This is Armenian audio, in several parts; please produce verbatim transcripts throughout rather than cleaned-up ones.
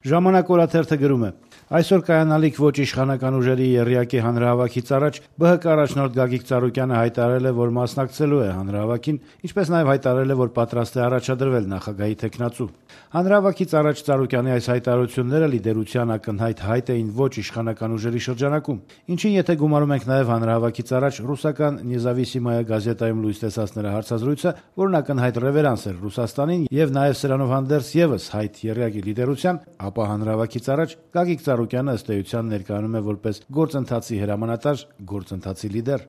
Ժամանակ օրաթերթը գրում է. այսօր կայանալիք ոչ իշխանական ուժերի եռյակի հանրահավաքից առաջ Բ Հ Կ առաջնորդ Գագիկ Ծառուկյանը հայտարարել է, որ մասնակցելու է հանրահավաքին, ինչպես նաև հայտարարել է, որ պատրաստ է առաջադրվել նախագահի թեկնածու։ Հանրահավաքից առաջ Ծառուկյանի այս հայտարարությունները լիդերության ակնհայտ հայտ էին ոչ իշխանական ուժերի շրջանակում, ինչին եթե գումարում ենք նաև հանրահավաքից առաջ ռուսական Նեզավիսիմայա գազետայում լույս տեսած նրա հարցազրույցը, որն ակնհայտ ռևերանս էր Ռուսաստանին եւ նաև սրանով հանդերձ եւս հայտ եռյակի լիդերության, ապա հանրահավաքից առաջ Գագիկ Ծառուկյանը ըստ էության ներկայանում է որպես գործընթացի հրամանատար, գործընթացի լիդեր։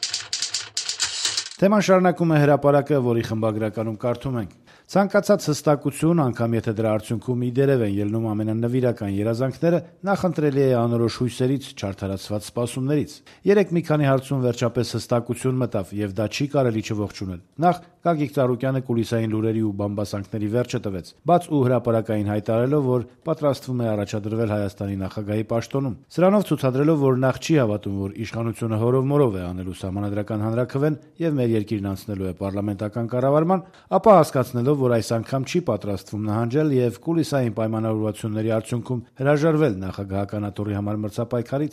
Թեման շարունակում է Հրապարակը, որի խմբագրականում կարդում ենք. Ցանկացած հստակություն, անգամ եթե դրա արդյունքում ի դերև են ելնում ամենանվիրական երազանքները, նախընտրելի է անորոշ հույսերից, չարդարացված սպասումներից։ Երեք մի քանի հարցում վերջապես հստակություն մտավ, եւ դա չի կարելի չողջունել։ Նախ Գագիկ Ծառուկյանը կուլիսային լուրերի ու բամբասանքների վերջը տվեց, բաց ու հրապարակային հայտարարելով, որ պատրաստվում է առաջադրվել Հայաստանի նախագահի պաշտոնում։ Սրանով ցուցադրելով, որ նախ չի հավատում, որ իշխանությունը հորով-մորով է անելու սահմանադրական հանրաքվեն եւ մեր երկիրն անցնելու է պարլամենտական կառավարման, ապա հասկացնելով, որ այս անգամ չի պատրաստվում նահանջել եւ կուլիսային պայմանավորվածությունների արդյունքում հրաժարվել նախագահական աթոռի համար մրցապայքարից։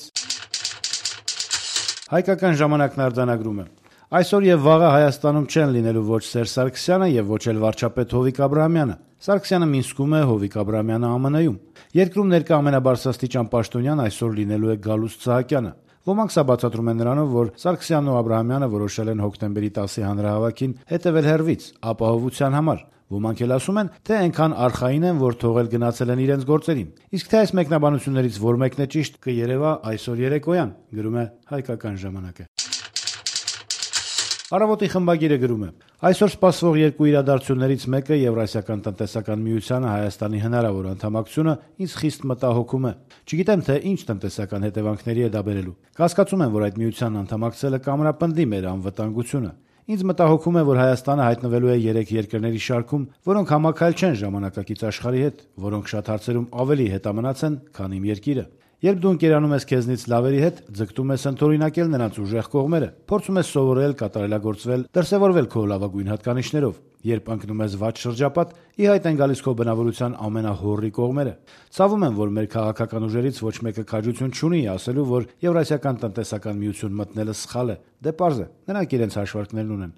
Հայկական ժամանակն արձանագրում է. Այսօր եւ վաղը Հայաստանում չեն լինելու ոչ Սերժ Սարգսյանը եւ ոչ էլ վարչապետ Հովիկ Աբրահամյանը։ Սարգսյանը Մինսկում է, Հովիկ Աբրահամյանը Ամն Ը-ում։ Երկրում ներկա ամենաբարձրաստիճան պաշտոնյան այսօր լինելու է Գալուստ Սահակյանը։ Ոմանք սա բացատրում են նրանով, որ Սարգսյանն ու Աբրահամյանը որոշել են հոկտեմբերի տասի հանրահավաքին հետևել հեռվից, ապահովության համար։ Ոմանք էլ ասում են, թե այնքան արխային են, որ թողել գնացել են իրենց գործերին։ Իսկ թե այս մեկնաբանություններից որ մեկն է ճիշտ, կերևա այսօր երեկոյան, գրում է Հայկական ժամանակը։ Առավոտի խմբագիրը գրում է. այսօր սպասվող երկու իրադարձություններից մեկը Եվրասիական տնտեսական միությանը Հայաստանի հնարավոր անդամակցությունը ինձ խիստ մտահոգում է։ Չգիտեմ, թե ինչ տնտեսական հետևանքների է դա բերելու։ Կասկածում եմ, որ այդ միությանն անդամակցելը կամրապնդի մեր անվտանգությունը։ Ինձ մտահոգում է, որ Հայաստանը հայտնվելու է երեք երկրների շարքում, որոնք համակայել չեն ժամանակակից աշխարհի հետ, որոնք շատ հարցերում ավելի հետամնաց են, քան իմ երկիրը։ Երբ դու ընկերանում ես քեզնից լավերի հետ, ձգտում ես ընդօրինակել նրանց ուժեղ կողմերը, փորձում ես սովորել, կատարելագործվել, դրսևորվել քո լավագույն հատկանիշներով։ Երբ ընկնում ես վատ շրջապատ, ի հայտ են գալիս քո բնավորության ամենահոռի կողմերը։ Ցավում եմ, որ մեր քաղաքական ուժերից ոչ մեկը քաջություն չունի ասելու, որ Եվրասիական տնտեսական միություն մտնելը սխալ է։ Դե պարզ է, նրանք իրենց հաշվարկներն ունեն։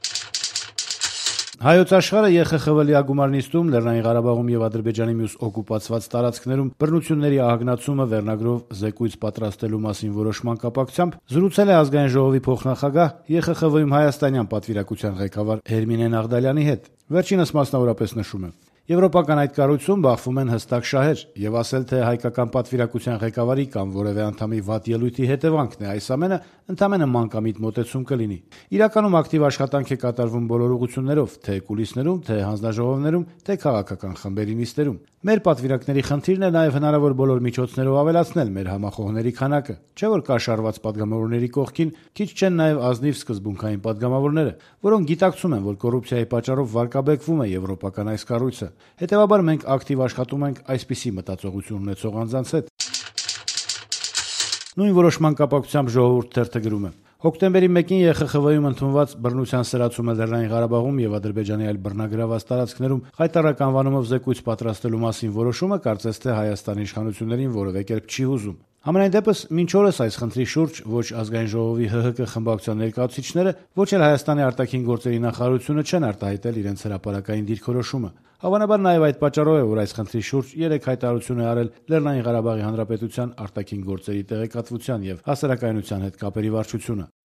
Հայոց աշխարհը Ե Խ Խ V լիագումար նիստում Լեռնային Ղարաբաղում եւ Ադրբեջանի մյուս օկուպացված տարածքներում բռնությունների ահագնացումը վերնագրով զեկույց պատրաստելու մասին որոշման կապակցությամբ զրուցել է ազգային ժողովի փոխնախագահ Ե Խ Խ V-ում հայաստանյան պատվիրակության ղեկավար Հերմինե Նաղդալյանի հետ։ Վերջինս մասնավորապես նշում է. Եվրոպական այդ կառույցում բախվում են հստակ շահեր եւ ասել, թե հայկական պատվիրակության ղեկավարի կամ որևէ անդամի վատ ելույթի հետևանքն է այս ամենը, ընդամենը մանկամիտ մոտեցում կլինի։ Իրականում ակտիվ աշխատանք է կատարվում բոլոր ուղղություններով, թե կուլիսներում, թե հանձնաժողովներում, թե քաղաքական խմբերի նիստերում։ Մեր պատվիրակների խնդիրն է նաեւ հնարավոր բոլոր միջոցներով ավելացնել մեր համախոհների քանակը, չէ՞ որ կաշառված падգամավորների կողքին քիչ չեն նաեւ ազնիվ սկզբունքային падգամավորները, որոնք գիտակցում են, որ կոռուպցիայի պատճառով վարկաբեկվում է եվրոպական այս կառույցը։ Հետևաբար մենք ակտիվ աշխատում ենք այսպիսի մտածողություն ունեցող անձանց հետ։ Նույն որոշման կապակցությամբ Ժողովուրդ թերթը գրում է. Հոկտեմբերի մեկին Ե Խ Խ V-ում ընդունված բռնության սրացումը Լեռնային Ղարաբաղում եւ Ադրբեջանի այլ բռնագրաված տարածքներում խայտառակ անվանումով զեկույց պատրաստելու մասին որոշումը կարծես թե Հայաստանի իշխանություններին որևէ կերպ չի հուզում։ Համենայն դեպս, մինչ օրս այս խնդրի շուրջ ոչ ազգային ժողովի Հ Հ Կ խմբակցության ներկայացուցիչները, ոչ էլ Հայաստանի արտաքին գործերի նախարարությունը չեն արտահայտել իրենց հրապարակային դիրքորոշումը։ Հավանաբար նաև այդ պատճառով է, որ այս խնդրի շուրջ երեք հայտարարություն է արել Լեռնային Ղարաբաղի Հանրապետության արտաքին գործերի տեղեկատվության եւ հասարակայնության հետ կապերի վարչությունը։